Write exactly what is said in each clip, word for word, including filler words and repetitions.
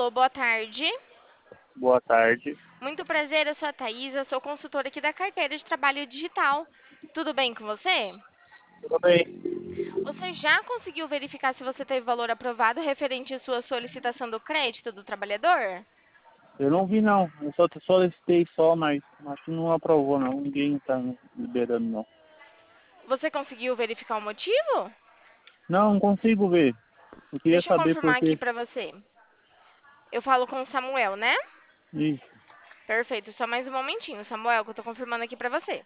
Alô, boa tarde. Boa tarde. Muito prazer, eu sou a Thaís, eu sou consultora aqui da carteira de trabalho digital. Tudo bem com você? Tudo bem? Você já conseguiu verificar se você teve valor aprovado referente à sua solicitação do crédito do trabalhador? Eu não vi não. Eu só solicitei só, mas acho que não aprovou não. Ninguém está liberando não. Você conseguiu verificar o motivo? Não, não consigo ver. Eu queria Deixa eu saber por confirmar aqui quê. pra você. Eu falo com o Samuel, né? Isso. Perfeito, só mais um momentinho, Samuel, que eu tô confirmando aqui pra você.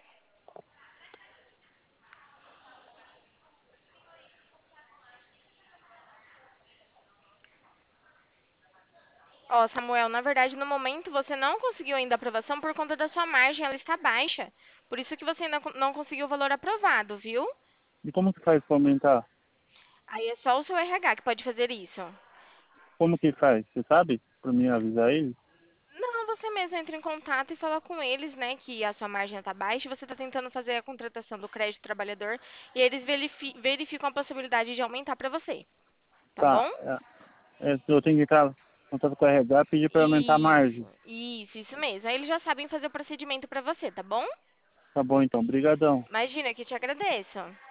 Ó, Samuel, na verdade, no momento você não conseguiu ainda a aprovação por conta da sua margem, ela está baixa. Por isso que você ainda co- não conseguiu o valor aprovado, viu? E como que faz para aumentar? Aí é só o seu R H que pode fazer isso. Como que faz? Você sabe? Para mim avisar ele? Não, você mesmo entra em contato e fala com eles, né, que a sua margem está baixa e você está tentando fazer a contratação do crédito trabalhador e eles verifi- verificam a possibilidade de aumentar para você, tá bom? Tá. É, é, eu tenho que entrar em contato com a R H e pedir para aumentar a margem. Isso, isso, isso mesmo. Aí eles já sabem fazer o procedimento para você, tá bom? Tá bom então. Obrigadão. Imagina que eu te agradeço.